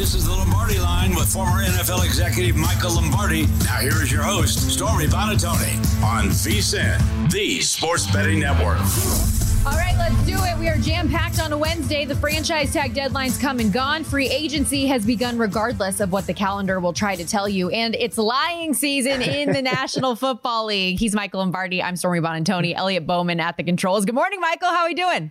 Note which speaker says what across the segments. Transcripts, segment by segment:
Speaker 1: This is the Lombardi Line with former NFL executive Michael Lombardi. Now here is your host, Stormy Buonantony, on VSiN, the Sports Betting Network.
Speaker 2: All right, let's do it. We are jam-packed on a Wednesday. The franchise tag deadline's come and gone. Free agency has begun regardless of what the calendar will try to tell you. And it's lying season in the National Football League. He's Michael Lombardi. I'm Stormy Buonantony. Elliot Bowman at the controls. Good morning, Michael. How are we doing?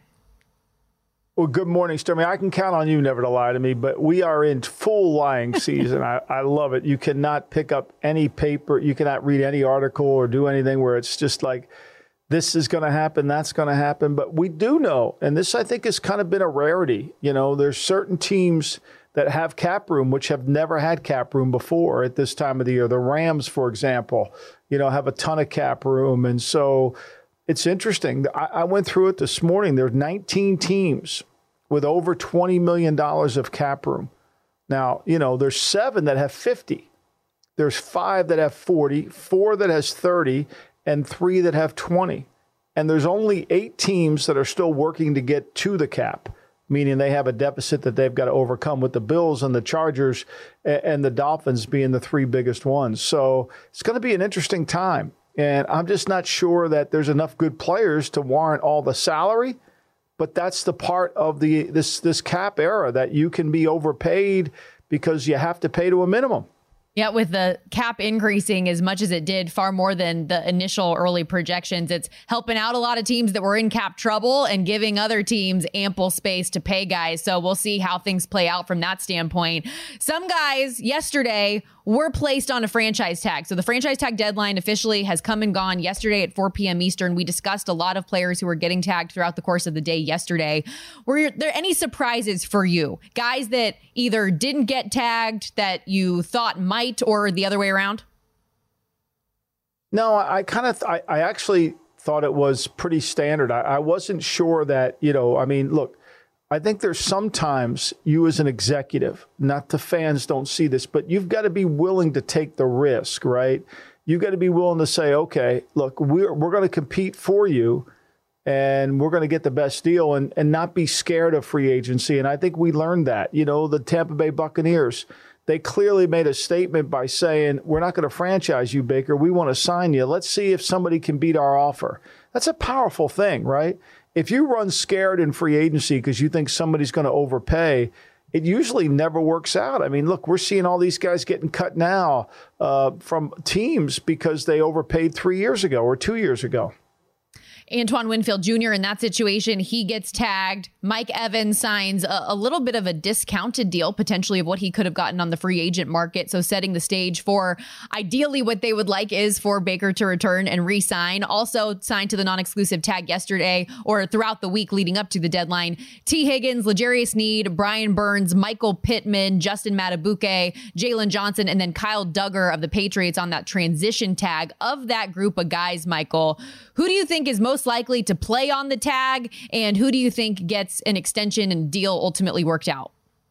Speaker 3: Well, good morning, Stormy. I can count on you never to lie to me, but we are in full lying season. I love it. You cannot pick up any paper. You cannot read any article or do anything where it's just like, this is going to happen, that's going to happen. But we do know, and this I think has kind of been a rarity. You know, there's certain teams that have cap room, which have never had cap room before at this time of the year. The Rams, for example, you know, have a ton of cap room. And so it's interesting. I went through it this morning. There are 19 teams with over $20 million of cap room. Now, you know, there's 7 that have 50. There's 5 that have 40, 4 that has 30, and 3 that have 20. And there's only 8 teams that are still working to get to the cap, meaning they have a deficit that they've got to overcome, with the Bills and the Chargers and the Dolphins being the 3 biggest ones. So it's going to be an interesting time. And I'm just not sure that there's enough good players to warrant all the salary. But that's the part of this cap era, that you can be overpaid because you have to pay to a minimum.
Speaker 2: Yeah, with the cap increasing as much as it did, far more than the initial early projections, it's helping out a lot of teams that were in cap trouble and giving other teams ample space to pay guys. So we'll see how things play out from that standpoint. Some guys yesterday were placed on a franchise tag. So the franchise tag deadline officially has come and gone yesterday at 4 p.m. Eastern. We discussed a lot of players who were getting tagged throughout the course of the day yesterday. Were there any surprises for you? Guys that either didn't get tagged that you thought might, or the other way around?
Speaker 3: No, I actually thought it was pretty standard. I wasn't sure that, you know, I mean, look, I think there's sometimes you as an executive, not the fans don't see this, but you've got to be willing to take the risk, right? You've got to be willing to say, okay, look, we're going to compete for you and we're going to get the best deal, and not be scared of free agency. And I think we learned that. You know, the Tampa Bay Buccaneers, they clearly made a statement by saying, we're not going to franchise you, Baker. We want to sign you. Let's see if somebody can beat our offer. That's a powerful thing, right? If you run scared in free agency because you think somebody's going to overpay, it usually never works out. I mean, look, we're seeing all these guys getting cut now from teams because they overpaid 3 years ago or 2 years ago.
Speaker 2: Antoine Winfield Jr. in that situation, he gets tagged. Mike Evans signs a little bit of a discounted deal, potentially, of what he could have gotten on the free agent market. So setting the stage for ideally what they would like is for Baker to return and re-sign. Also signed to the non-exclusive tag yesterday, or throughout the week leading up to the deadline, T. Higgins, L'Jarius Sneed, Brian Burns, Michael Pittman, Justin Madubuike, Jalen Johnson, and then Kyle Duggar of the Patriots on that transition tag. Of that group of guys, Michael, who do you think is most likely to play on the tag, and who do you think gets an extension and deal ultimately worked out?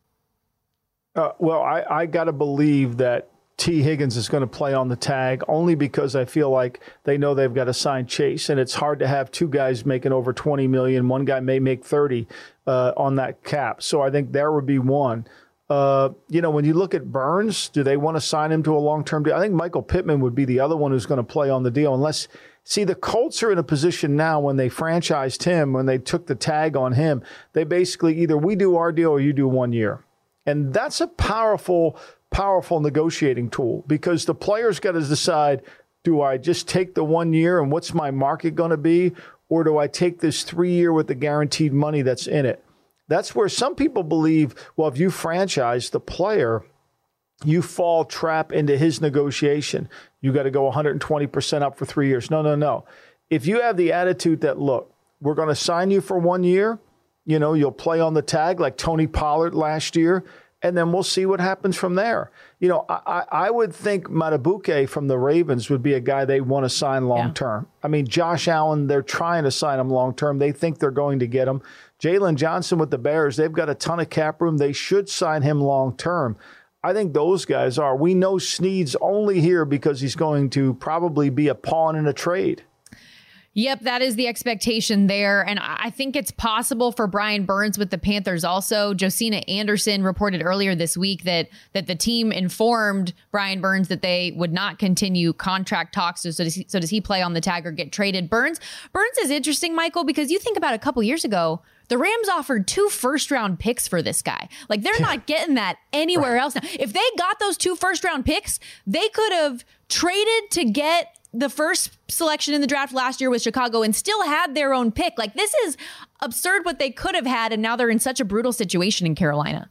Speaker 3: Well, I got to believe that T. Higgins is going to play on the tag, only because I feel like they know they've got to sign Chase, and it's hard to have 2 guys making over $20 million. One guy may make 30 on that cap. So I think there would be one. You know, when you look at Burns, do they want to sign him to a long-term deal? I think Michael Pittman would be the other one who's going to play on the deal, unless... See, the Colts are in a position now when they franchised him, when they took the tag on him, they basically either we do our deal or you do 1 year. And that's a powerful negotiating tool, because the players got to decide, do I just take the 1 year and what's my market going to be? Or do I take this 3 year with the guaranteed money that's in it? That's where some people believe, well, if you franchise the player, you fall trap into his negotiation. You got to go 120% up for 3 years. No. If you have the attitude that, look, we're going to sign you for 1 year, you know, you'll play on the tag like Tony Pollard last year, and then we'll see what happens from there. You know, I would think Madubuike from the Ravens would be a guy they want to sign long-term. Yeah. I mean, Josh Allen, they're trying to sign him long-term. They think they're going to get him. Jalen Johnson with the Bears, they've got a ton of cap room. They should sign him long-term. I think those guys are. We know Sneed's only here because he's going to probably be a pawn in a trade.
Speaker 2: Yep, that is the expectation there. And I think it's possible for Brian Burns with the Panthers also. Josina Anderson reported earlier this week that the team informed Brian Burns that they would not continue contract talks. So does he play on the tag or get traded? Burns is interesting, Michael, because you think about a couple years ago, the Rams offered 2 first-round picks for this guy. Like, they're not getting that anywhere else now. If they got those 2 first-round picks, they could have traded to get the first selection in the draft last year with Chicago and still had their own pick. Like, this is absurd what they could have had, and now they're in such a brutal situation in Carolina.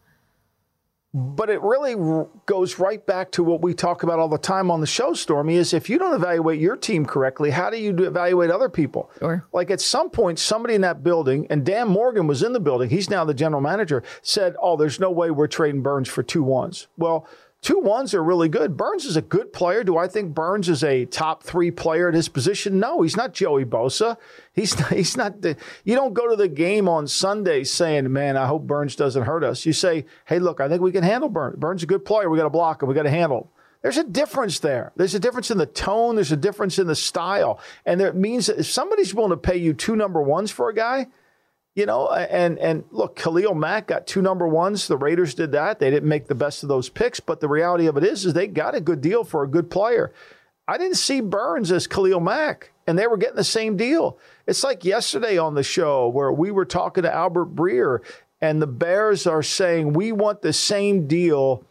Speaker 3: But it really goes right back to what we talk about all the time on the show, Stormy, is if you don't evaluate your team correctly, how do you evaluate other people? Sure. Like at some point, somebody in that building, and Dan Morgan was in the building, he's now the general manager, said, oh, there's no way we're trading Burns for 2 1s. Well, 2 1s are really good. Burns is a good player. Do I think Burns is a top 3 player at his position? No, he's not Joey Bosa. He's not. You don't go to the game on Sunday saying, man, I hope Burns doesn't hurt us. You say, hey, look, I think we can handle Burns. Burns is a good player. We got to block him. We got to handle him. There's a difference there. There's a difference in the tone. There's a difference in the style. And it means that if somebody's willing to pay you 2 number 1s for a guy, you know, and look, Khalil Mack got 2 number 1s. The Raiders did that. They didn't make the best of those picks, but the reality of it is they got a good deal for a good player. I didn't see Burns as Khalil Mack, and they were getting the same deal. It's like yesterday on the show where we were talking to Albert Breer, and the Bears are saying, we want the same deal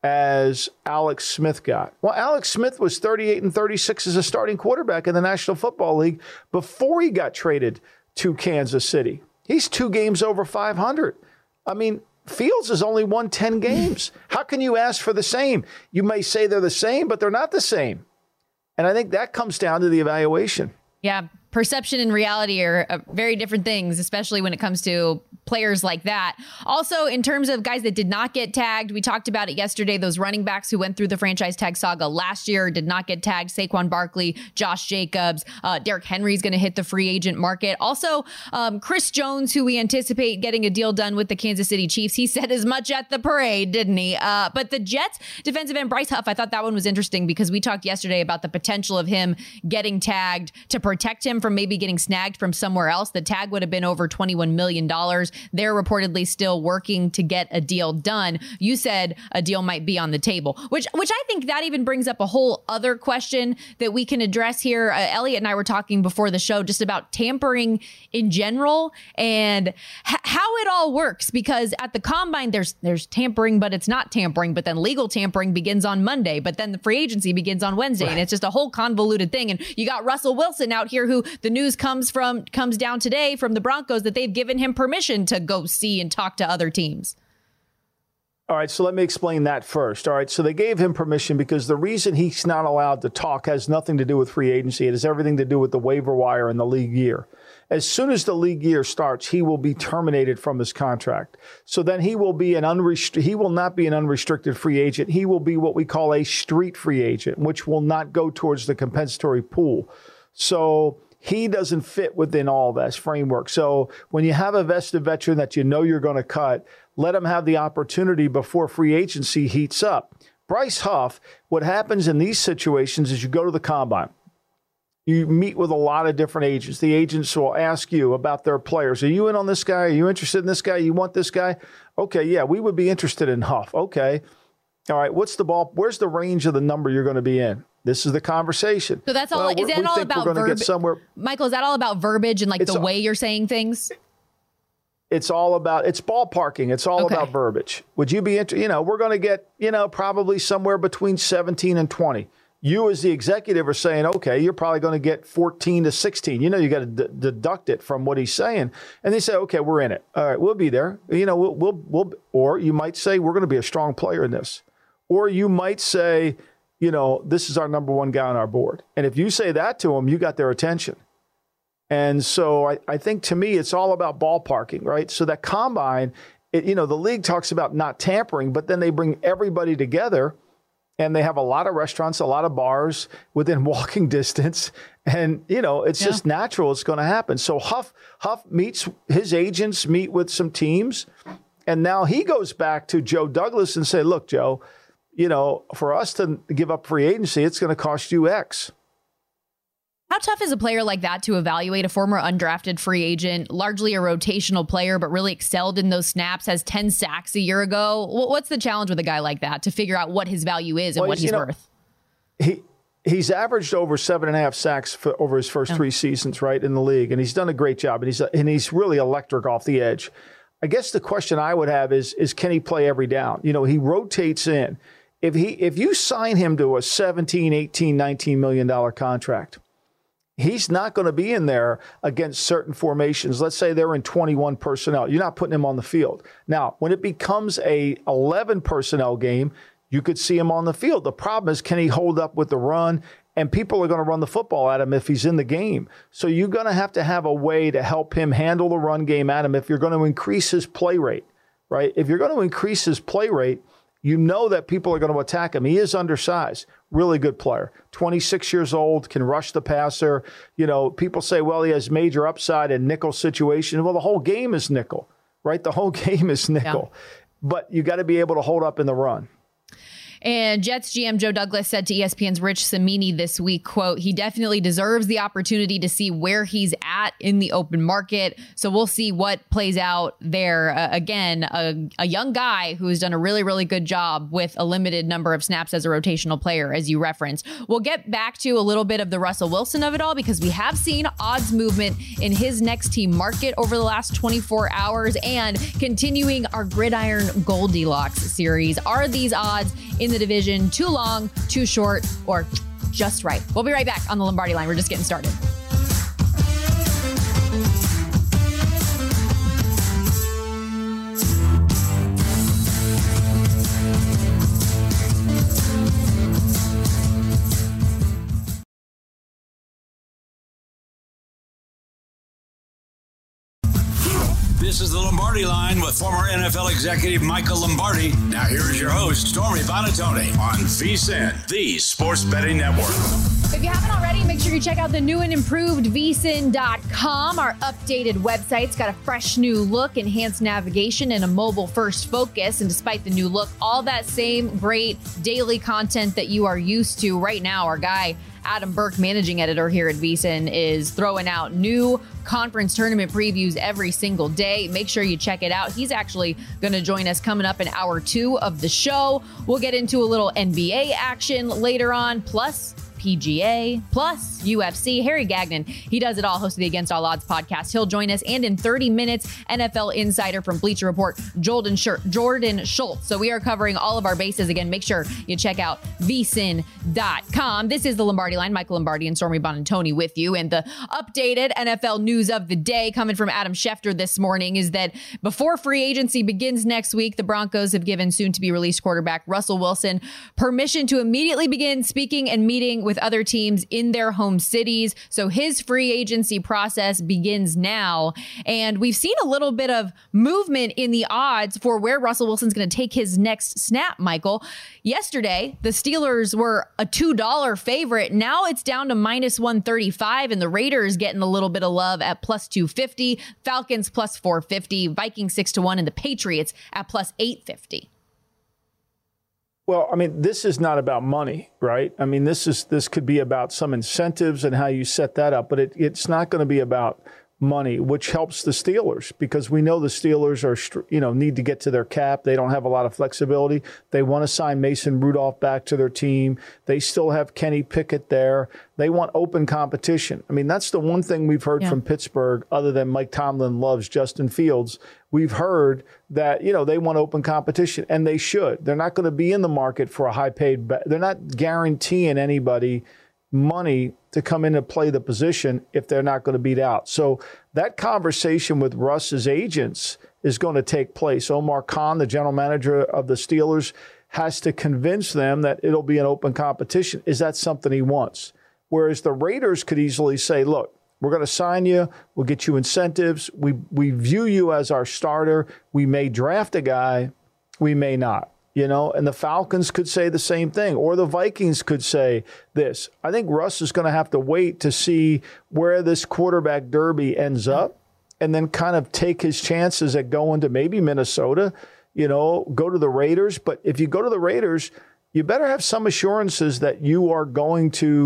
Speaker 3: as Alex Smith got. Well, Alex Smith was 38-36 as a starting quarterback in the National Football League before he got traded to Kansas City. He's 2 games over 500. I mean, Fields has only won 10 games. How can you ask for the same? You may say they're the same, but they're not the same. And I think that comes down to the evaluation.
Speaker 2: Yeah, perception and reality are very different things, especially when it comes to players like that. Also, in terms of guys that did not get tagged, we talked about it yesterday. Those running backs who went through the franchise tag saga last year did not get tagged. Saquon Barkley, Josh Jacobs, Derrick Henry is going to hit the free agent market. Also, Chris Jones, who we anticipate getting a deal done with the Kansas City Chiefs. He said as much at the parade, didn't he? But the Jets defensive end Bryce Huff, I thought that one was interesting because we talked yesterday about the potential of him getting tagged to protect him from maybe getting snagged from somewhere else. The tag would have been over $21 million. They're reportedly still working to get a deal done. You said a deal might be on the table, which I think that even brings up a whole other question that we can address here. Elliot and I were talking before the show just about tampering in general and how it all works, because at the combine, there's tampering, but it's not tampering. But then legal tampering begins on Monday, but then the free agency begins on Wednesday. Right. And it's just a whole convoluted thing. And you got Russell Wilson out here who the news comes down today from the Broncos that they've given him permission to go see and talk to other teams.
Speaker 3: All right, so let me explain that first. All right, so they gave him permission because the reason he's not allowed to talk has nothing to do with free agency. It has everything to do with the waiver wire and the league year. As soon as the league year starts, he will be terminated from his contract. So then he will not be an unrestricted free agent. He will be what we call a street free agent, which will not go towards the compensatory pool. So he doesn't fit within all this framework. So when you have a vested veteran that you know you're going to cut, let him have the opportunity before free agency heats up. Bryce Huff, what happens in these situations is you go to the combine. You meet with a lot of different agents. The agents will ask you about their players. Are you in on this guy? Are you interested in this guy? You want this guy? Okay, yeah, we would be interested in Huff. Okay. All right, what's the ball? Where's the range of the number you're going to be in? This is the conversation.
Speaker 2: So that's all. Is that all about verbiage? Michael, is that all about verbiage and the way you're saying things?
Speaker 3: It's ballparking. It's all about verbiage. Would you be interested? We're going to get, probably somewhere between 17 and 20. You as the executive are saying, okay, you're probably going to get 14 to 16. You got to deduct it from what he's saying. And they say, okay, we're in it. All right, we'll be there. We'll or you might say, we're going to be a strong player in this. Or you might say, this is our number one guy on our board. And if you say that to them, you got their attention. And so I think to me, it's all about ballparking, right? So that combine, the league talks about not tampering, but then they bring everybody together and they have a lot of restaurants, a lot of bars within walking distance. And, it's just natural. It's going to happen. So Huff meets his agents, meet with some teams. And now he goes back to Joe Douglas and say, look, Joe, for us to give up free agency, it's going to cost you X.
Speaker 2: How tough is a player like that to evaluate? A former undrafted free agent, largely a rotational player, but really excelled in those snaps, has 10 sacks a year ago. What's the challenge with a guy like that to figure out what his value is and what he's worth?
Speaker 3: He's averaged over 7.5 sacks over his first 3 seasons, right, in the league, and he's done a great job, and he's really electric off the edge. I guess the question I would have is can he play every down? You know, he rotates in. If you sign him to a $17, $18, $19 million contract, he's not going to be in there against certain formations. Let's say they're in 21 personnel. You're not putting him on the field. Now, when it becomes a 11 personnel game, you could see him on the field. The problem is, can he hold up with the run? And people are going to run the football at him if he's in the game. So you're going to have a way to help him handle the run game at him if you're going to increase his play rate, right? If you're going to increase his play rate, you know that people are going to attack him. He is undersized, really good player. 26 years old, can rush the passer. You know, people say, well, he has major upside in nickel situation. Well, the whole game is nickel, right? The whole game is nickel. Yeah. But you got to be able to hold up in the run.
Speaker 2: And Jets GM Joe Douglas said to ESPN's Rich Cimini this week, quote, he definitely deserves the opportunity to see where he's at in the open market. So we'll see what plays out there. Again, a young guy who has done a really, really good job with a limited number of snaps as a rotational player, as you referenced. We'll get back to a little bit of the Russell Wilson of it all, because we have seen odds movement in his next team market over the last 24 hours, and continuing our Gridiron Goldilocks series. Are these odds in the division too long, too short, or just right? We'll be right back on the Lombardi Line. We're just getting started.
Speaker 1: This is the Lombardi Line with former NFL executive Michael Lombardi. Now here is your host, Stormy Buonantony, on VSiN, the Sports Betting Network.
Speaker 2: If you haven't already, make sure you check out the new and improved vsin.com. Our updated website's got a fresh new look, enhanced navigation, and a mobile-first focus. And despite the new look, all that same great daily content that you are used to right now. Our guy, Adam Burke, managing editor here at VSiN, is throwing out new conference tournament previews every single day. Make sure you check it out. He's actually going to join us coming up in hour 2 of the show. We'll get into a little NBA action later on, plus PGA, plus UFC. Harry Gagnon, he does it all, host of the Against All Odds podcast. He'll join us. And in 30 minutes, NFL insider from Bleacher Report, Jordan Schultz. So we are covering all of our bases. Again, make sure you check out vsin.com. This is the Lombardi Line. Michael Lombardi and Stormy Buonantony with you. And the updated NFL news of the day coming from Adam Schefter this morning is that before free agency begins next week, the Broncos have given soon-to-be-released quarterback Russell Wilson permission to immediately begin speaking and meeting with other teams in their home cities. So his free agency process begins now. And we've seen a little bit of movement in the odds for where Russell Wilson's going to take his next snap, Michael. Yesterday, the Steelers were a $2 favorite. Now it's down to minus 135, and the Raiders getting a little bit of love at plus 250, Falcons plus 450, Vikings 6-1, and the Patriots at plus 850.
Speaker 3: Well, I mean, this is not about money, right? I mean, this could be about some incentives and how you set that up, but it's not going to be about money, which helps the Steelers, because we know the Steelers are, need to get to their cap. They don't have a lot of flexibility. They want to sign Mason Rudolph back to their team. They still have Kenny Pickett there. They want open competition. I mean, that's the one thing we've heard from Pittsburgh, other than Mike Tomlin loves Justin Fields. We've heard that, they want open competition, and they should. They're not going to be in the market for a high-paid – they're not guaranteeing anybody money to come in and play the position if they're not going to beat out. So that conversation with Russ's agents is going to take place. Omar Khan, the general manager of the Steelers, has to convince them that it'll be an open competition. Is that something he wants? Whereas the Raiders could easily say, look, we're going to sign you. We'll get you incentives. We view you as our starter. We may draft a guy. We may not. And the Falcons could say the same thing, or the Vikings could say this. I think Russ is going to have to wait to see where this quarterback derby ends up, and then kind of take his chances at going to maybe Minnesota, go to the Raiders. But if you go to the Raiders, you better have some assurances that you are going to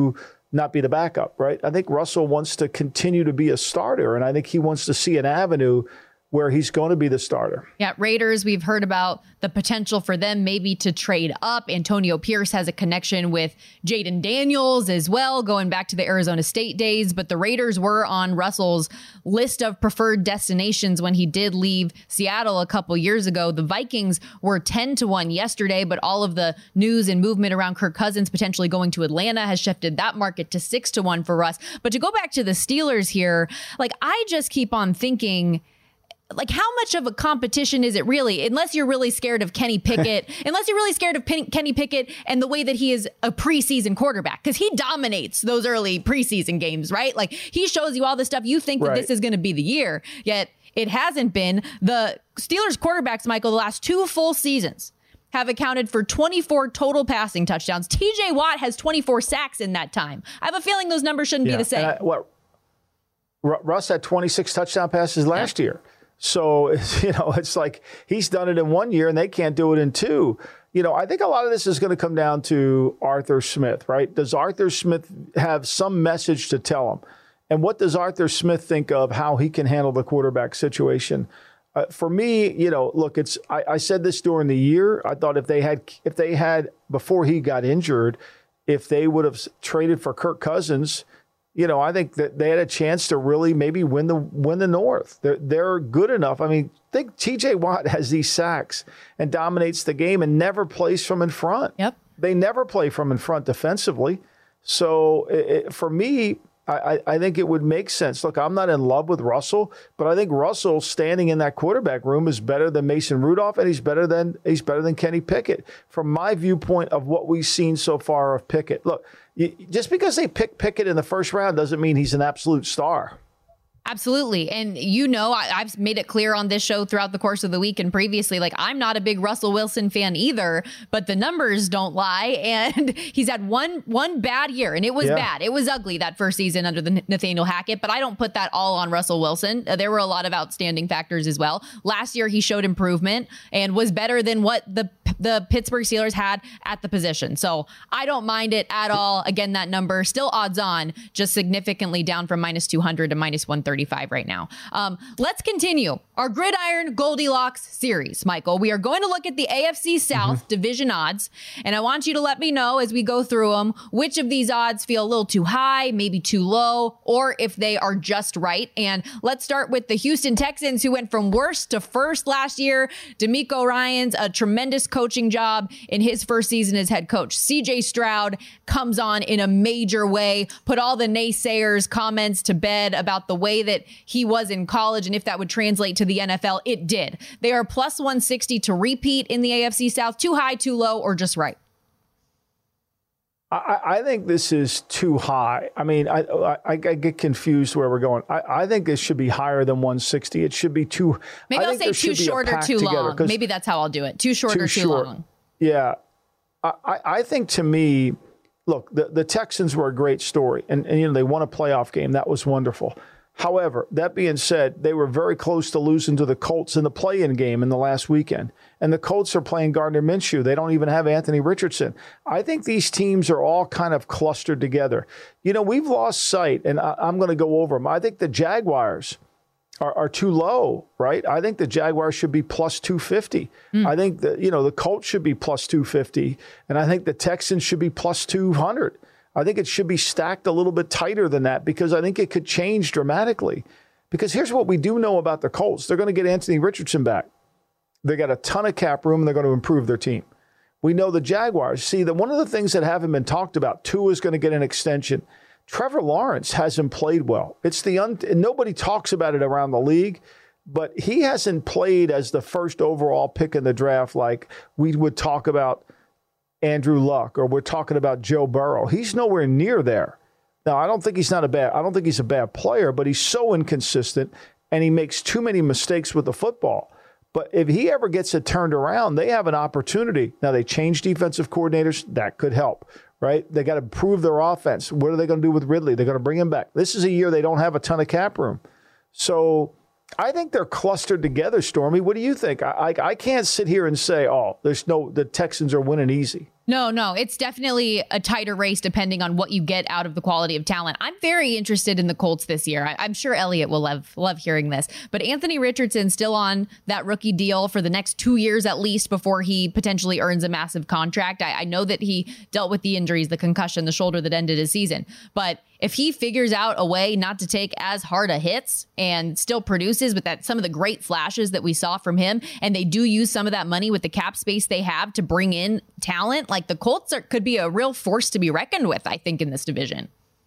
Speaker 3: not be the backup, right? I think Russell wants to continue to be a starter, and I think he wants to see an avenue where he's going to be the starter.
Speaker 2: Yeah, Raiders, we've heard about the potential for them maybe to trade up. Antonio Pierce has a connection with Jaden Daniels as well, going back to the Arizona State days. But the Raiders were on Russell's list of preferred destinations when he did leave Seattle a couple years ago. The Vikings were 10-1 yesterday, but all of the news and movement around Kirk Cousins potentially going to Atlanta has shifted that market to 6-1 for Russ. But to go back to the Steelers here, like, I just keep on thinking, like, how much of a competition is it really? Unless you're really scared of Kenny Pickett, Kenny Pickett and the way that he is a preseason quarterback, because he dominates those early preseason games, right? Like, he shows you all the stuff you think that this is going to be the year, yet it hasn't been. The Steelers quarterbacks, Michael, the last 2 full seasons have accounted for 24 total passing touchdowns. TJ Watt has 24 sacks in that time. I have a feeling those numbers shouldn't be the same.
Speaker 3: Russ had 26 touchdown passes last year. So, it's like he's done it in 1 year and they can't do it in 2. I think a lot of this is going to come down to Arthur Smith, right? Does Arthur Smith have some message to tell him? And what does Arthur Smith think of how he can handle the quarterback situation? For me, look, I said this during the year. I thought if they had before he got injured, if they would have traded for Kirk Cousins, I think that they had a chance to really maybe win the North. They're good enough. I mean, think TJ Watt has these sacks and dominates the game and never plays from in front.
Speaker 2: Yep.
Speaker 3: They never play from in front defensively. So for me, I think it would make sense. Look, I'm not in love with Russell, but I think Russell standing in that quarterback room is better than Mason Rudolph, and he's better than Kenny Pickett. From my viewpoint of what we've seen so far of Pickett, look, just because they pick Pickett in the first round doesn't mean he's an absolute star.
Speaker 2: Absolutely. And I've made it clear on this show throughout the course of the week and previously, like, I'm not a big Russell Wilson fan either, but the numbers don't lie. And he's had one bad year, and it was bad. It was ugly that first season under the Nathaniel Hackett, but I don't put that all on Russell Wilson. There were a lot of outstanding factors as well. Last year, he showed improvement and was better than what the Pittsburgh Steelers had at the position. So I don't mind it at all. Again, that number still odds on, just significantly down from -200 to -135 right now. Let's continue our Gridiron Goldilocks series, Michael. We are going to look at the AFC South division odds, and I want you to let me know as we go through them which of these odds feel a little too high, maybe too low, or if they are just right. And let's start with the Houston Texans, who went from worst to first last year. DeMeco Ryans, a tremendous coaching job in his first season as head coach. CJ Stroud comes on in a major way, put all the naysayers' comments to bed about the way that he was in college and if that would translate to the NFL. It did. They are +160 to repeat in the AFC South. Too high, too low, or just right?
Speaker 3: I think this is too high. I mean, I get confused where we're going. I think this should be higher than 160. It should be too.
Speaker 2: Maybe I'll say too short or too long. Maybe that's how I'll do it. Too short or too long.
Speaker 3: Yeah. I think, to me, look, the Texans were a great story. And they won a playoff game. That was wonderful. However, that being said, they were very close to losing to the Colts in the play-in game in the last weekend. And the Colts are playing Gardner Minshew. They don't even have Anthony Richardson. I think these teams are all kind of clustered together. We've lost sight, and I'm going to go over them. I think the Jaguars are too low, right? I think the Jaguars should be +250. I think that, the Colts should be +250. And I think the Texans should be +200. I think it should be stacked a little bit tighter than that, because I think it could change dramatically. Because here's what we do know about the Colts. They're going to get Anthony Richardson back. They got a ton of cap room, and they're going to improve their team. We know the Jaguars. See, that one of the things that haven't been talked about, Tua is going to get an extension. Trevor Lawrence hasn't played well. It's nobody talks about it around the league, but he hasn't played as the first overall pick in the draft like we would talk about Andrew Luck, or we're talking about Joe Burrow. He's nowhere near there. Now, I don't think he's a bad player, but he's so inconsistent and he makes too many mistakes with the football. But if he ever gets it turned around, they have an opportunity. Now, they changed defensive coordinators. That could help, right? They got to improve their offense. What are they going to do with Ridley? They're going to bring him back. This is a year they don't have a ton of cap room. So I think they're clustered together, Stormy. What do you think? I can't sit here and say, the Texans are winning easy.
Speaker 2: No, it's definitely a tighter race depending on what you get out of the quality of talent. I'm very interested in the Colts this year. I'm sure Elliot will love hearing this. But Anthony Richardson still on that rookie deal for the next 2 years at least before he potentially earns a massive contract. I know that he dealt with the injuries, the concussion, the shoulder that ended his season. But if he figures out a way not to take as hard a hits and still produces with that some of the great flashes that we saw from him, and they do use some of that money with the cap space they have to bring in talent, like the Colts could be a real force to be reckoned with, I think, in this division.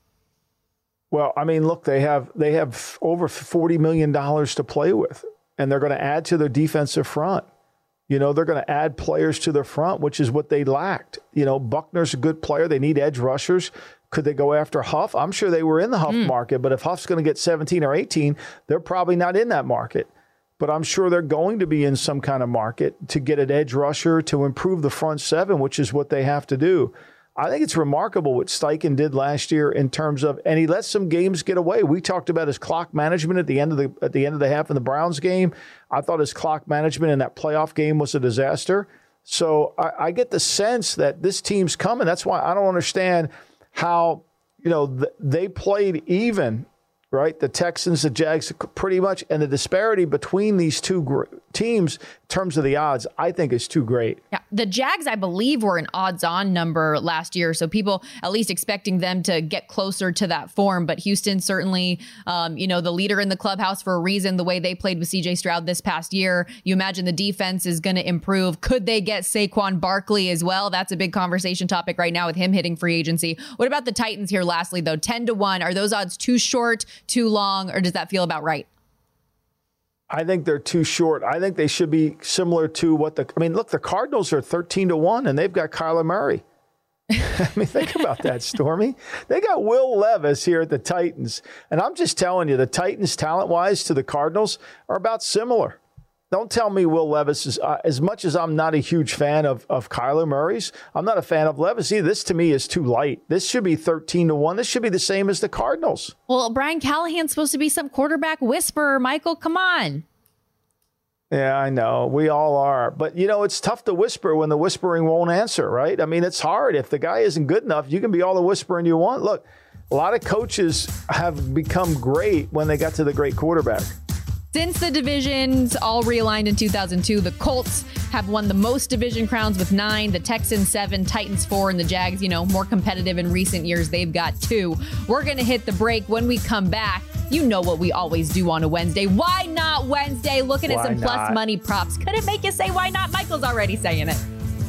Speaker 3: Well, I mean, look, they have over $40 million to play with, and they're going to add to their defensive front. You know, they're going to add players to their front, which is what they lacked. You know, Buckner's a good player. They need edge rushers. Could they go after Huff? I'm sure they were in the Huff market, but if Huff's going to get 17 or 18, they're probably not in that market. But I'm sure they're going to be in some kind of market to get an edge rusher to improve the front seven, which is what they have to do. I think it's remarkable what Steichen did last year in terms of, and he let some games get away. We talked about his clock management at the end of the half in the Browns game. I thought his clock management in that playoff game was a disaster. So I get the sense that this team's coming. That's why I don't understand how, you know, they played even, right? The Texans, the Jags, pretty much, and the disparity between these two teams in terms of the odds, I think is too great.
Speaker 2: Yeah, the Jags, I believe, were an odds-on number last year, so people at least expecting them to get closer to that form. But Houston certainly, the leader in the clubhouse for a reason. The way they played with C.J. Stroud this past year, you imagine the defense is going to improve. Could they get Saquon Barkley as well? That's a big conversation topic right now with him hitting free agency. What about the Titans here? Lastly, though, 10-1. Are those odds too short, too long, or does that feel about right?
Speaker 3: I think they're too short. I think they should be similar to the Cardinals are 13-1 and they've got Kyler Murray. I mean, think about that, Stormy. They got Will Levis here at the Titans. And I'm just telling you, the Titans, talent-wise, to the Cardinals are about similar. Don't tell me Will Levis is, as much as I'm not a huge fan of Kyler Murray's, I'm not a fan of Levis either. This, to me, is too light. This should be 13-1. This should be the same as the Cardinals.
Speaker 2: Well, Brian Callahan's supposed to be some quarterback whisperer. Michael, come on.
Speaker 3: Yeah, I know. We all are. But, you know, it's tough to whisper when the whispering won't answer, right? I mean, it's hard. If the guy isn't good enough, you can be all the whispering you want. Look, a lot of coaches have become great when they got to the great quarterback.
Speaker 2: Since the divisions all realigned in 2002, the Colts have won the most division crowns with 9, the Texans 7, Titans 4, and the Jags, more competitive in recent years. They've got 2. We're going to hit the break. When we come back, you know what we always do on a Wednesday. Why not Wednesday? Looking at some plus money props. Could it make you say why not? Michael's already saying it.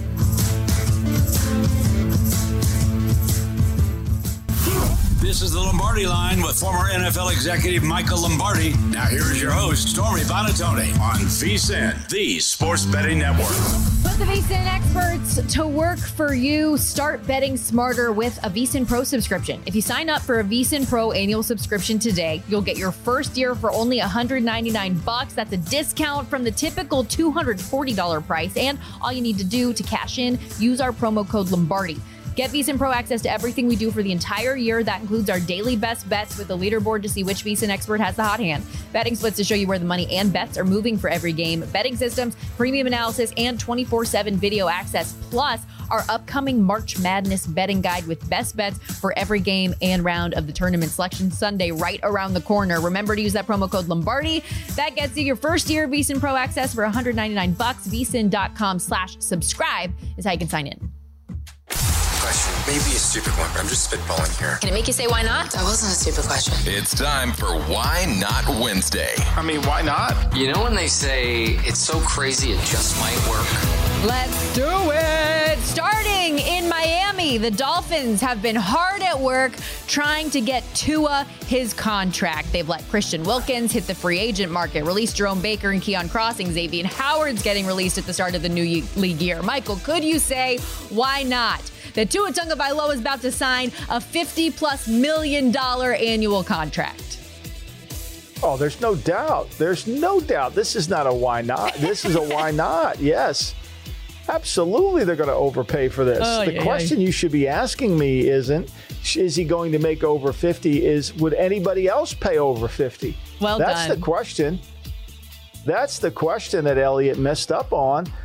Speaker 1: This is the Lombardi Line with former NFL executive Michael Lombardi. Now here is your host, Stormy Buonantony, on VSiN, the Sports Betting Network.
Speaker 2: Put the VSiN experts to work for you. Start betting smarter with a VSiN Pro subscription. If you sign up for a VSiN Pro annual subscription today, you'll get your first year for only $199. That's a discount from the typical $240 price. And all you need to do to cash in, use our promo code Lombardi. Get VSiN Pro access to everything we do for the entire year. That includes our daily best bets with the leaderboard to see which VSiN expert has the hot hand, betting splits to show you where the money and bets are moving for every game, betting systems, premium analysis, and 24/7 video access, plus our upcoming March Madness betting guide with best bets for every game and round of the tournament. Selection Sunday right around the corner. Remember to use that promo code Lombardi. That gets you your first year of VSiN Pro access for $199. VSiN.com/subscribe is how you can sign in.
Speaker 4: Question. Maybe a stupid one, but I'm just spitballing here.
Speaker 5: Can it make you say why not?
Speaker 6: That wasn't a stupid question.
Speaker 4: It's time for Why Not Wednesday.
Speaker 7: I mean, why not?
Speaker 6: You know when they say it's so crazy it just might work?
Speaker 2: Let's do it! Starting in Miami, the Dolphins have been hard at work trying to get Tua his contract. They've let Christian Wilkins hit the free agent market, released Jerome Baker and Keon Crossing. Xavier Howard's getting released at the start of the new league year. Michael, could you say why not? That Tua Tagovailoa is about to sign a $50+ million annual contract.
Speaker 3: Oh, there's no doubt. There's no doubt. This is not a why not. This is a why not. Yes. Absolutely, they're going to overpay for this. The question you should be asking me isn't, is he going to make over 50? Is, would anybody else pay over 50?
Speaker 2: Well
Speaker 3: That's
Speaker 2: done.
Speaker 3: the question. That's the question that Elliott messed up on.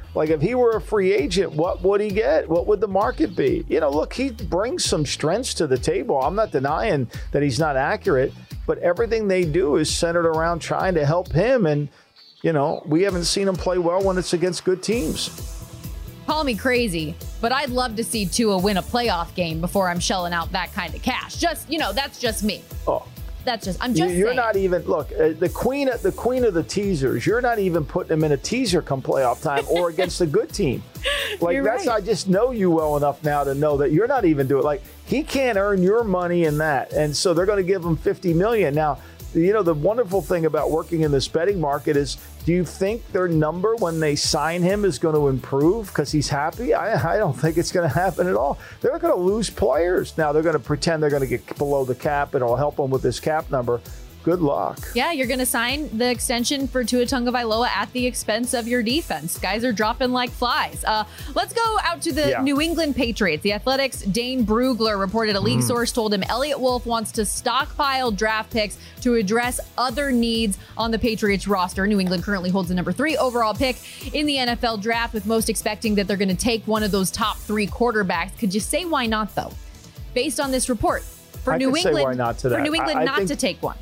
Speaker 3: Like, if he were a free agent, what would he get? What would the market be? Look, he brings some strengths to the table. I'm not denying that he's not accurate, but everything they do is centered around trying to help him. And, we haven't seen him play well when it's against good teams.
Speaker 2: Call me crazy, but I'd love to see Tua win a playoff game before I'm shelling out that kind of cash. That's just me.
Speaker 3: Oh.
Speaker 2: I'm just
Speaker 3: You're
Speaker 2: saying.
Speaker 3: not even, look, the queen of the teasers, you're not even putting him in a teaser come playoff time or against a good team. Like,
Speaker 2: You're
Speaker 3: right. I just know you well enough now to know that you're not even doing it. Like, he can't earn your money in that. And so they're going to give him $50 million. Now, the wonderful thing about working in this betting market is, do you think their number when they sign him is going to improve because he's happy? I don't think it's going to happen at all. They're going to lose players. Now, they're going to pretend they're going to get below the cap and it'll help them with this cap number. Good luck.
Speaker 2: Yeah, you're going to sign the extension for Tua Tagovailoa at the expense of your defense. Guys are dropping like flies. Let's go out to the New England Patriots. The Athletic's Dane Brugler reported a league source told him Elliott Wolf wants to stockpile draft picks to address other needs on the Patriots roster. New England currently holds the number 3 overall pick in the NFL draft, with most expecting that they're going to take one of those top 3 quarterbacks. Could you say why not, though? Based on this report, for New England not to take one.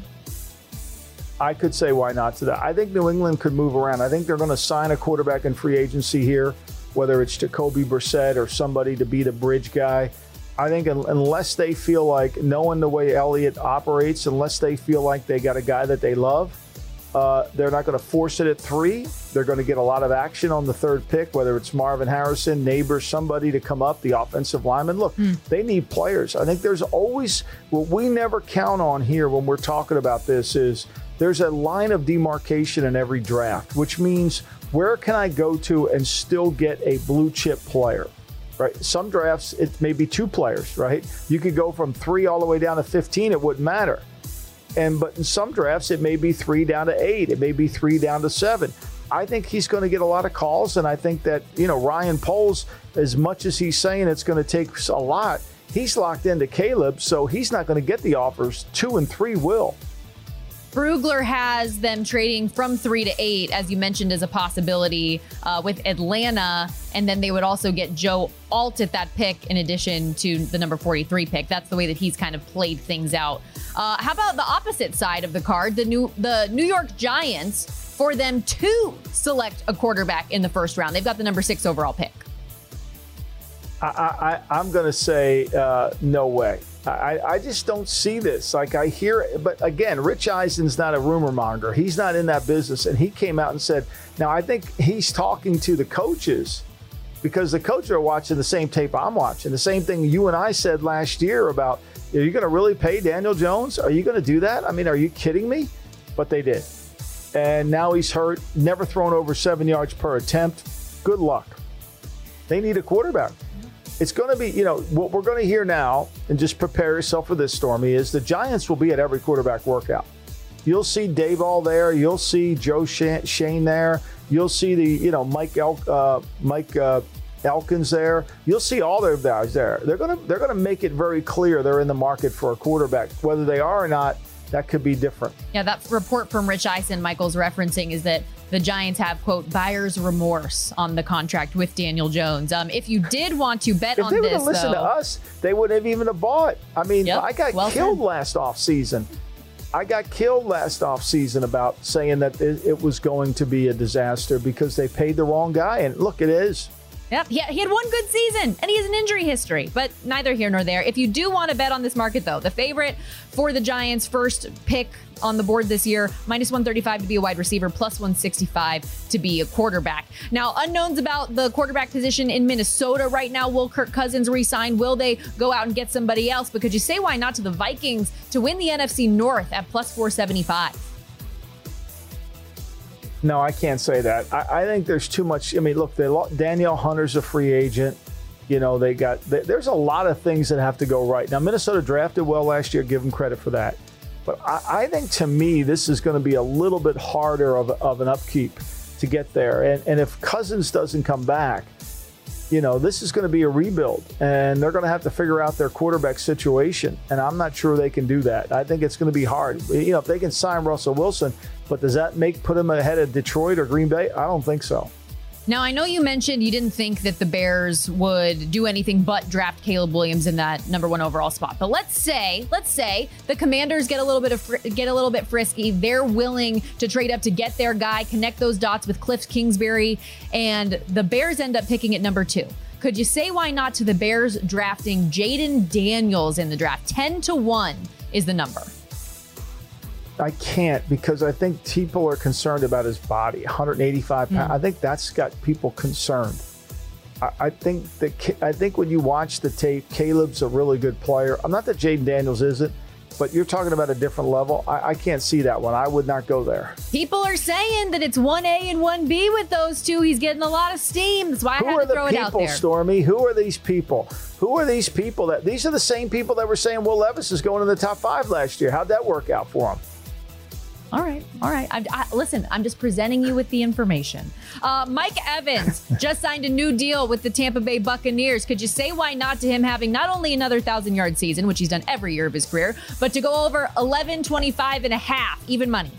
Speaker 3: I could say why not to that. I think New England could move around. I think they're going to sign a quarterback in free agency here, whether it's Jacoby Brissett or somebody to be the bridge guy. I think unless they feel like, knowing the way Elliott operates, unless they feel like they got a guy that they love, they're not going to force it at 3. They're going to get a lot of action on the 3rd pick, whether it's Marvin Harrison, Neighbors, somebody to come up, the offensive lineman. Look, they need players. I think there's always, what we never count on here when we're talking about this is, there's a line of demarcation in every draft, which means where can I go to and still get a blue chip player, right? Some drafts, it may be 2 players, right? You could go from 3 all the way down to 15. It wouldn't matter. But in some drafts, it may be 3 down to 8. It may be 3 down to 7. I think he's going to get a lot of calls. And I think that, Ryan Poles, as much as he's saying it's going to take a lot, he's locked into Caleb. So he's not going to get the offers. 2 and 3 will.
Speaker 2: Brugler has them trading from 3 to 8, as you mentioned, as a possibility with Atlanta. And then they would also get Joe Alt at that pick in addition to the number 43 pick. That's the way that he's kind of played things out. How about the opposite side of the card? The New York Giants, for them to select a quarterback in the first round. They've got the number 6 overall pick.
Speaker 3: I'm going to say no way. I just don't see this. Like, I hear it, but again, Rich Eisen's not a rumor monger. He's not in that business. And he came out and said, now I think he's talking to the coaches because the coaches are watching the same tape I'm watching. The same thing you and I said last year about, are you going to really pay Daniel Jones? Are you going to do that? I mean, are you kidding me? But they did. And now he's hurt, never thrown over 7 yards per attempt. Good luck. They need a quarterback. It's going to be, what we're going to hear now, and just prepare yourself for this, Stormy, is the Giants will be at every quarterback workout. You'll see Dayball there. You'll see Joe Shane there. You'll see the, Mike Elkins there. You'll see all their guys there. They're going to make it very clear they're in the market for a quarterback. Whether they are or not, that could be different.
Speaker 2: Yeah, that report from Rich Eisen Michael's referencing is that the Giants have, quote, buyer's remorse on the contract with Daniel Jones. If you did want to bet on this,
Speaker 3: if they would have listened to us, they wouldn't have even bought. I mean, I got killed last offseason. About saying that it was going to be a disaster because they paid the wrong guy. And look, it is.
Speaker 2: Yep. Yeah, he had one good season, and he has an injury history, but neither here nor there. If you do want to bet on this market, though, the favorite for the Giants' first pick on the board this year, minus 135 to be a wide receiver, plus 165 to be a quarterback. Now, unknowns about the quarterback position in Minnesota right now. Will Kirk Cousins re-sign? Will they go out and get somebody else? But could you say why not to the Vikings to win the NFC North at plus 475?
Speaker 3: No, I can't say that. I think there's too much. I mean, look, Danielle Hunter's a free agent. There's a lot of things that have to go right. Now, Minnesota drafted well last year. Give them credit for that. But I think, to me, this is going to be a little bit harder of an upkeep to get there. And if Cousins doesn't come back, this is going to be a rebuild. And they're going to have to figure out their quarterback situation. And I'm not sure they can do that. I think it's going to be hard. If they can sign Russell Wilson, but does that put them ahead of Detroit or Green Bay? I don't think so.
Speaker 2: Now, I know you mentioned you didn't think that the Bears would do anything but draft Caleb Williams in that number 1 overall spot. But let's say the Commanders get a little bit frisky. They're willing to trade up to get their guy, connect those dots with Cliff Kingsbury, and the Bears end up picking at number 2. Could you say why not to the Bears drafting Jaden Daniels in the draft? 10-1 is the number.
Speaker 3: I can't, because I think people are concerned about his body, 185 pounds. I think that's got people concerned. I think when you watch the tape, Caleb's a really good player. I'm not that Jaden Daniels isn't, but you're talking about a different level. I can't see that one. I would not go there.
Speaker 2: People are saying that it's 1A and 1B with those two. He's getting a lot of steam. That's why I had to throw it out there.
Speaker 3: Stormy? Who are these people? Who are these people? These are the same people that were saying Will Levis is going in the top 5 last year. How'd that work out for him?
Speaker 2: All right. Listen, I'm just presenting you with the information. Mike Evans just signed a new deal with the Tampa Bay Buccaneers. Could you say why not to him having not only another 1,000-yard season, which he's done every year of his career, but to go over 11.25 and a half, even money?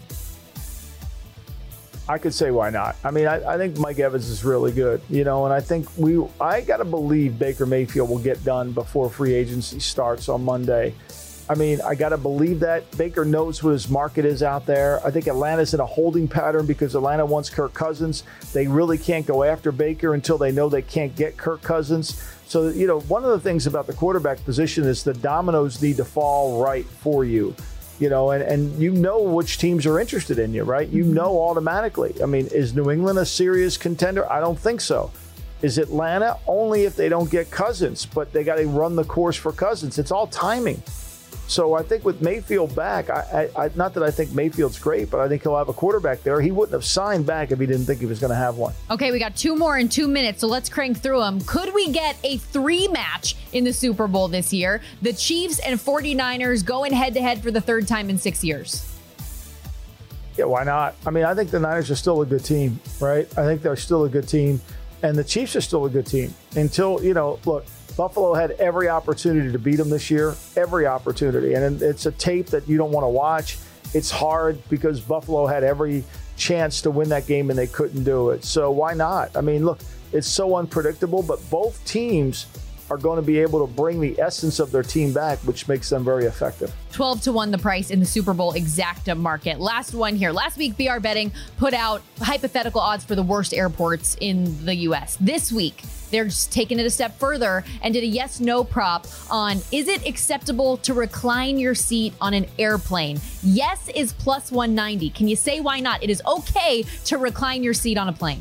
Speaker 3: I could say why not. I mean, I think Mike Evans is really good, and I think I got to believe Baker Mayfield will get done before free agency starts on Monday. I mean, I got to believe that. Baker knows what his market is out there. I think Atlanta's in a holding pattern because Atlanta wants Kirk Cousins. They really can't go after Baker until they know they can't get Kirk Cousins. So, one of the things about the quarterback position is the dominoes need to fall right for you, and which teams are interested in you, right? Automatically. I mean, is New England a serious contender? I don't think so. Is Atlanta? Only if they don't get Cousins, but they got to run the course for Cousins. It's all timing. So I think with Mayfield back, I not that I think Mayfield's great, but I think he'll have a quarterback there. He wouldn't have signed back if he didn't think he was going to have one.
Speaker 2: Okay, we got 2 more in 2 minutes, so let's crank through them. Could we get a 3-match in the Super Bowl this year? The Chiefs and 49ers going head-to-head for the 3rd time in 6 years.
Speaker 3: Yeah, why not? I mean, I think the Niners are still a good team, right? I think they're still a good team, and the Chiefs are still a good team until, look, Buffalo had every opportunity to beat them this year, every opportunity. And it's a tape that you don't want to watch. It's hard because Buffalo had every chance to win that game and they couldn't do it. So why not? I mean, look, it's so unpredictable, but both teams are going to be able to bring the essence of their team back, which makes them very effective.
Speaker 2: 12-1 the price in the Super Bowl exacta market. Last one here. Last week, BR Betting put out hypothetical odds for the worst airports in the U.S. This week, they're just taking it a step further and did a yes-no prop on, is it acceptable to recline your seat on an airplane? Yes is plus 190. Can you say why not? It is okay to recline your seat on a plane.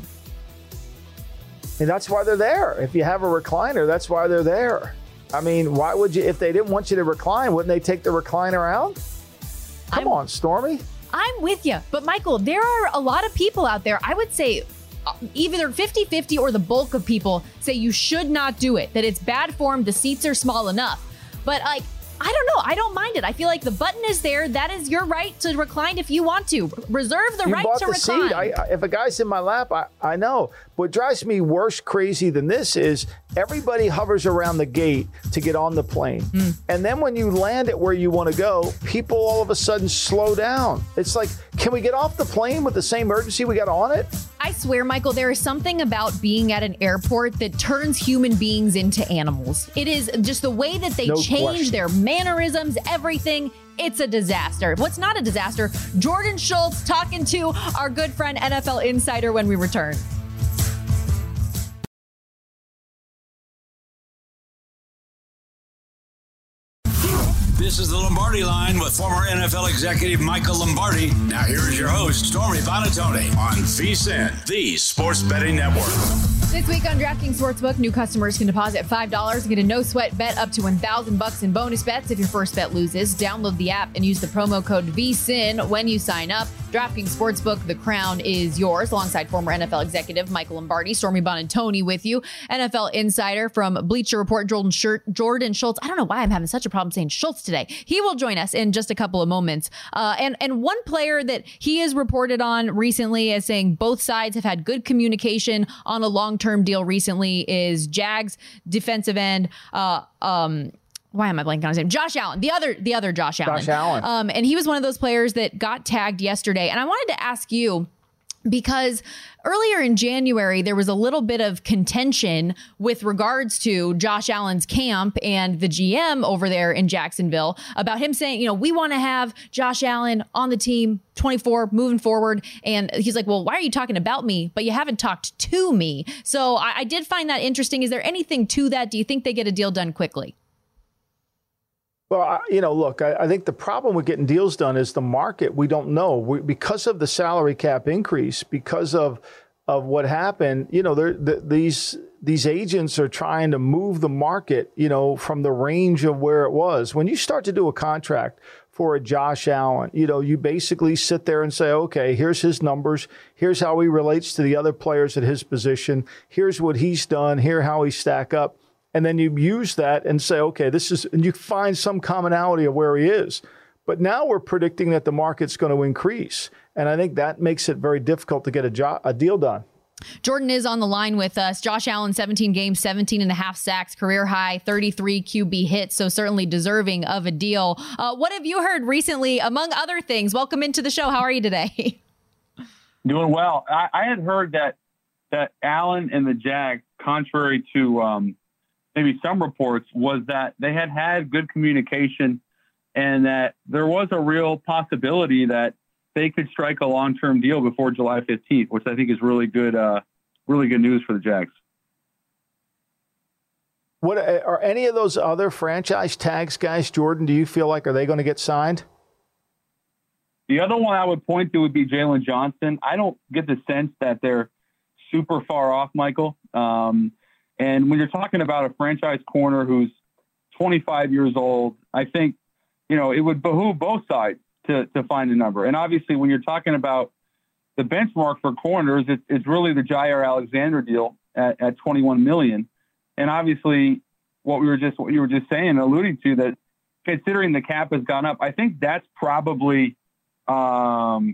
Speaker 3: And that's why they're there. If you have a recliner, that's why they're there. I mean, why would you, if they didn't want you to recline, wouldn't they take the recliner out? Come on, Stormy.
Speaker 2: I'm with you. But Michael, there are a lot of people out there, I would say either 50-50 or the bulk of people say you should not do it, that it's bad form, the seats are small enough. But I don't know. I don't mind it. I feel like the button is there. That is your right to recline if you want to. Reserve the right to recline.
Speaker 3: If a guy's in my lap, I know. What drives me worse crazy than this is everybody hovers around the gate to get on the plane. And then when you land it where you want to go, people all of a sudden slow down. It's like, can we get off the plane with the same urgency we got on it?
Speaker 2: I swear, Michael, there is something about being at an airport that turns human beings into animals. It is just the way that they change their mannerisms, everything. It's a disaster. What's not a disaster? Jordan Schultz talking to our good friend NFL Insider when we return.
Speaker 1: This is the Lombardi Line with former NFL executive Michael Lombardi. Now here is your host, Stormy Buonantony, on VSiN, the Sports Betting Network.
Speaker 2: This week on DraftKings Sportsbook, new customers can deposit $5 and get a no-sweat bet up to $1,000 in bonus bets if your first bet loses. Download the app and use the promo code VSiN when you sign up. DraftKings Sportsbook, the crown is yours, alongside former NFL executive Michael Lombardi, Stormy Buonantony with you, NFL Insider from Bleacher Report, Jordan Schultz. I don't know why I'm having such a problem saying Schultz today. He will join us in just a couple of moments. And one player that he has reported on recently as saying both sides have had good communication on a long-term deal recently is Jags defensive end. Why am I blanking on his name? Josh Allen, the other Josh Allen.
Speaker 3: Josh Allen.
Speaker 2: And he was one of those players that got tagged yesterday. And I wanted to ask you, because earlier in January, there was a little bit of contention with regards to Josh Allen's camp and the GM over there in Jacksonville about him saying, we want to have Josh Allen on the team 24 moving forward. And he's like, well, why are you talking about me? But you haven't talked to me. So I did find that interesting. Is there anything to that? Do you think they get a deal done quickly?
Speaker 3: Well, look, I think the problem with getting deals done is the market. We don't know because of the salary cap increase, because of what happened. These agents are trying to move the market, from the range of where it was. When you start to do a contract for a Josh Allen, you basically sit there and say, okay, here's his numbers. Here's how he relates to the other players at his position. Here's what he's done. Here how he stack up. And then you use that and say, okay, and you find some commonality of where he is. But now we're predicting that the market's going to increase. And I think that makes it very difficult to get a deal done.
Speaker 2: Jordan is on the line with us. Josh Allen, 17 games, 17 and a half sacks, career high, 33 QB hits. So certainly deserving of a deal. What have you heard recently, among other things? Welcome into the show. How are you today?
Speaker 5: Doing well. I had heard that Allen and the Jags, contrary to maybe some reports, was that they had good communication and that there was a real possibility that they could strike a long-term deal before July 15th, which I think is really good news for the Jags.
Speaker 3: What are any of those other franchise tags guys, Jordan, do you feel like, are they going to get signed?
Speaker 5: The other one I would point to would be Jalen Johnson. I don't get the sense that they're super far off, Michael. And when you're talking about a franchise corner who's 25 years old, I think, it would behoove both sides to find a number. And obviously, when you're talking about the benchmark for corners, it's really the Jair Alexander deal at $21 million. And obviously, what you were just saying, alluding to, that considering the cap has gone up, I think that's probably hold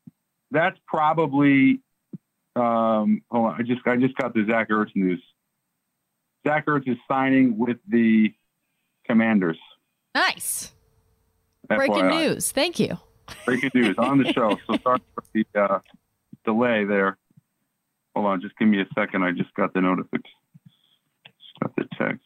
Speaker 5: on, I just got the Zach Ertz news. Zach Ertz is signing with the Commanders.
Speaker 2: Nice.
Speaker 5: FYI.
Speaker 2: Breaking news. Thank you.
Speaker 5: Breaking news on the show. So sorry for the delay there. Hold on, just give me a second. I just got the notification. Just got the text.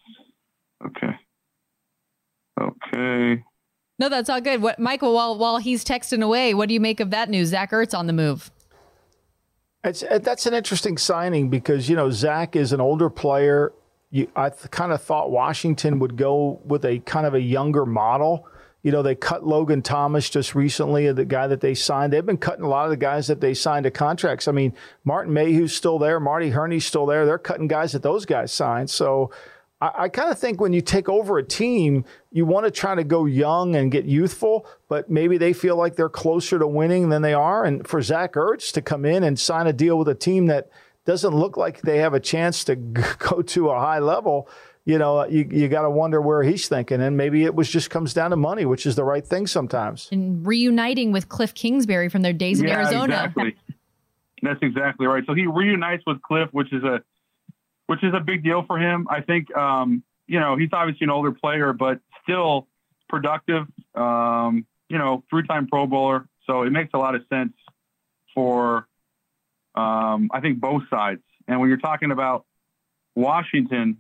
Speaker 5: Okay.
Speaker 2: No, that's all good. What, Michael, while he's texting away, what do you make of that news? Zach Ertz on the move.
Speaker 3: That's an interesting signing because, Zach is an older player. I kind of thought Washington would go with a kind of a younger model. They cut Logan Thomas just recently, the guy that they signed. They've been cutting a lot of the guys that they signed to contracts. I mean, Martin Mayhew's still there. Marty Herney's still there. They're cutting guys that those guys signed. So I kind of think when you take over a team, you want to try to go young and get youthful, but maybe they feel like they're closer to winning than they are. And for Zach Ertz to come in and sign a deal with a team that doesn't look like they have a chance to go to a high level, you got to wonder where he's thinking. And maybe it just comes down to money, which is the right thing sometimes.
Speaker 2: And reuniting with Cliff Kingsbury from their days in Arizona.
Speaker 5: Exactly. That's exactly right. So he reunites with Cliff, which is a big deal for him. I think, he's obviously an older player, but still productive, three-time Pro Bowler. So it makes a lot of sense for, I think, both sides. And when you're talking about Washington,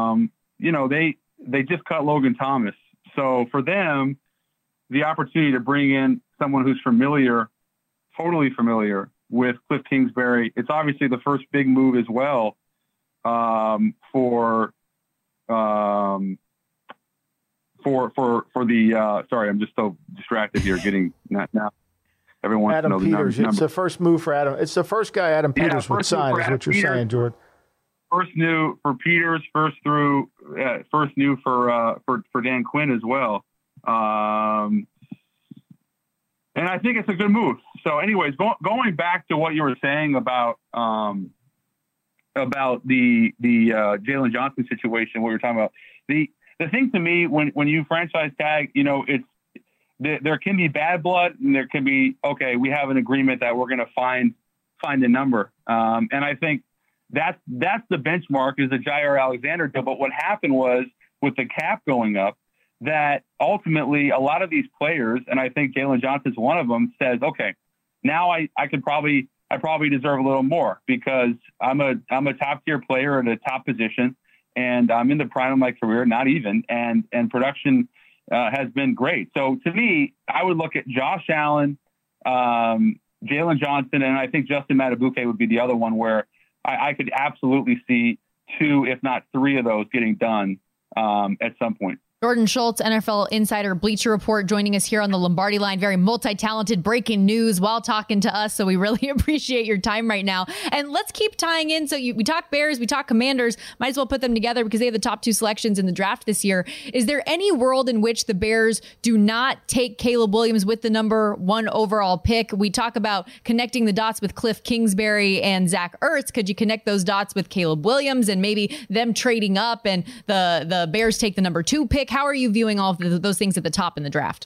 Speaker 5: they just cut Logan Thomas. So for them, the opportunity to bring in someone who's totally familiar with Cliff Kingsbury, it's obviously the first big move as well for the sorry, I'm just so distracted here getting now. Everyone wants
Speaker 3: Adam
Speaker 5: to know
Speaker 3: Peters.
Speaker 5: the number.
Speaker 3: It's the first move for Adam. It's the first guy Adam Peters would sign, is what you're saying, Jordan.
Speaker 5: First new for Peters, first new for Dan Quinn as well. And I think it's a good move. So anyways, going back to what you were saying about the Jalen Johnson situation, what you're talking about, the thing to me, when you franchise tag, it's, there can be bad blood and there can be, okay, we have an agreement that we're going to find a number. And I think that's the benchmark is the Jair Alexander deal. But what happened was with the cap going up, that ultimately a lot of these players, and I think Jalen Johnson's one of them, says, okay, now I I probably deserve a little more because I'm a top tier player at a top position, and I'm in the prime of my career, not even, and production has been great. So to me, I would look at Josh Allen, Jalen Johnson, and I think Justin Madubuike would be the other one where I could absolutely see 2, if not 3 of those getting done at some point.
Speaker 2: Jordan Schultz, NFL Insider, Bleacher Report, joining us here on the Lombardi Line. Very multi-talented, breaking news while talking to us. So we really appreciate your time right now. And let's keep tying in. So we talk Bears, we talk Commanders. Might as well put them together because they have the top 2 selections in the draft this year. Is there any world in which the Bears do not take Caleb Williams with the number 1 overall pick? We talk about connecting the dots with Cliff Kingsbury and Zach Ertz. Could you connect those dots with Caleb Williams and maybe them trading up and the Bears take the number 2 pick? How are you viewing all of those things at the top in the draft?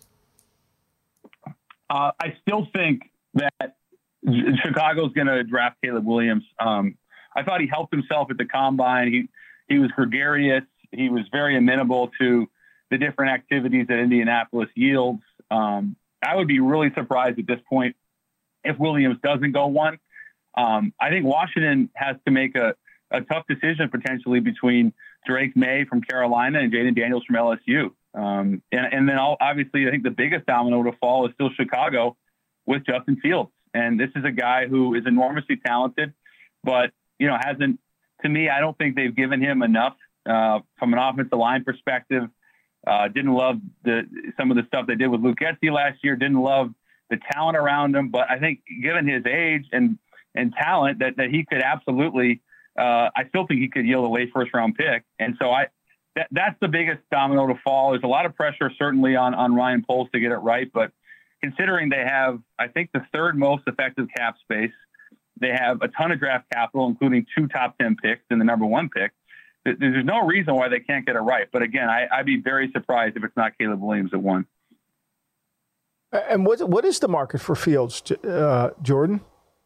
Speaker 5: I still think that Chicago's going to draft Caleb Williams. I thought he helped himself at the combine. He was gregarious. He was very amenable to the different activities that Indianapolis yields. I would be really surprised at this point if Williams doesn't go 1. I think Washington has to make a tough decision potentially between Drake May from Carolina and Jaden Daniels from LSU. And then obviously I think the biggest domino to fall is still Chicago with Justin Fields. And this is a guy who is enormously talented, but, hasn't, to me, I don't think they've given him enough from an offensive line perspective. Didn't love some of the stuff they did with Luke Getsy last year. Didn't love the talent around him, but I think given his age and talent that he could absolutely, I still think he could yield a late first-round pick. And so that's the biggest domino to fall. There's a lot of pressure certainly on Ryan Poles to get it right, but considering they have, I think, the 3rd most effective cap space, they have a ton of draft capital, including 2 top 10 picks and the number 1 pick. There's no reason why they can't get it right. But again, I'd be very surprised if it's not Caleb Williams at 1.
Speaker 3: And what is the market for Fields, Jordan?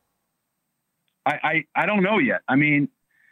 Speaker 5: I don't know yet. I mean,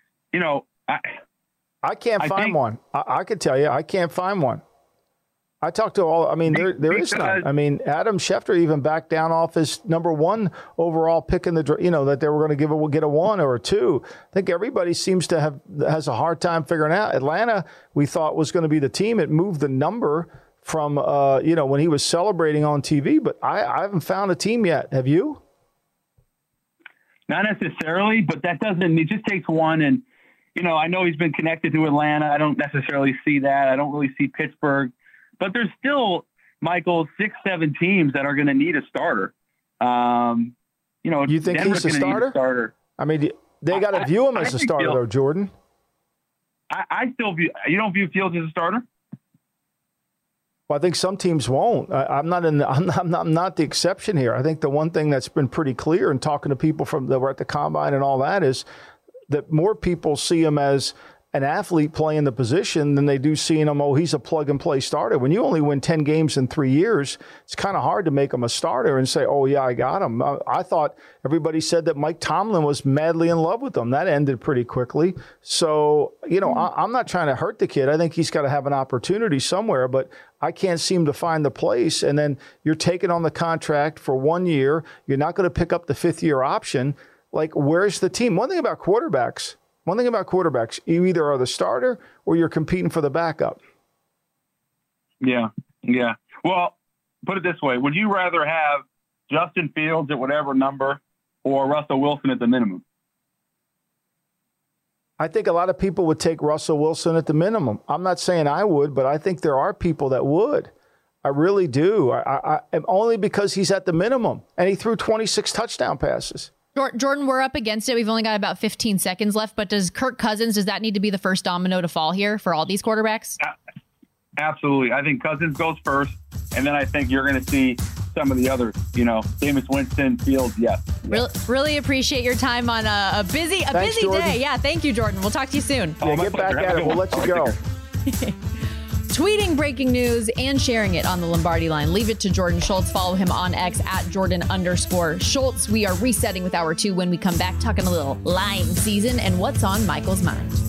Speaker 3: I can't find one. I could tell you, I can't find one. I talked to all. I mean, there is none. I mean, Adam Schefter even backed down off his number 1 overall pick in the, that they were going to get a 1 or a 2. I think everybody seems to has a hard time figuring out. Atlanta, we thought was going to be the team. It moved the number from when he was celebrating on TV, but I haven't found a team yet. Have you?
Speaker 5: Not necessarily, but that doesn't. It just takes one, and I know he's been connected to Atlanta. I don't necessarily see that. I don't really see Pittsburgh. But there's still, Michael, 6-7 teams that are going to need a starter.
Speaker 3: You think
Speaker 5: Denver's
Speaker 3: he's a starter? I mean, they got to view him as a starter, though, Jordan.
Speaker 5: I still view. You don't view Fields as a starter?
Speaker 3: Well, I think some teams won't. I'm not the exception here. I think the one thing that's been pretty clear in talking to people that were at the combine and all that is that more people see him as an athlete playing the position than they do seeing him, he's a plug-and-play starter. When you only win 10 games in 3 years, it's kind of hard to make him a starter and say, oh, yeah, I got him. I thought everybody said that Mike Tomlin was madly in love with him. That ended pretty quickly. So, I'm not trying to hurt the kid. I think he's got to have an opportunity somewhere, but I can't seem to find the place. And then you're taking on the contract for 1 year. You're not going to pick up the 5th-year option. Like, where's the team? One thing about quarterbacks, you either are the starter or you're competing for the backup.
Speaker 5: Yeah. Well, put it this way. Would you rather have Justin Fields at whatever number or Russell Wilson at the minimum?
Speaker 3: I think a lot of people would take Russell Wilson at the minimum. I'm not saying I would, but I think there are people that would. I really do. I only because he's at the minimum and he threw 26 touchdown passes.
Speaker 2: Jordan, we're up against it. We've only got about 15 seconds left, but does Kirk Cousins, does that need to be the first domino to fall here for all these quarterbacks?
Speaker 5: Absolutely. I think Cousins goes first, and then I think you're going to see some of the others, Jameis Winston, Fields, yes.
Speaker 2: Really appreciate your time on a busy day. Yeah, thank you, Jordan. We'll talk to you soon.
Speaker 3: Yeah, get back at it. We'll let you go.
Speaker 2: Tweeting breaking news and sharing it on the Lombardi Line. Leave it to Jordan Schultz. Follow him on X at Jordan_Schultz. We are resetting with hour 2 when we come back, talking a little Lion season and what's on Michael's mind.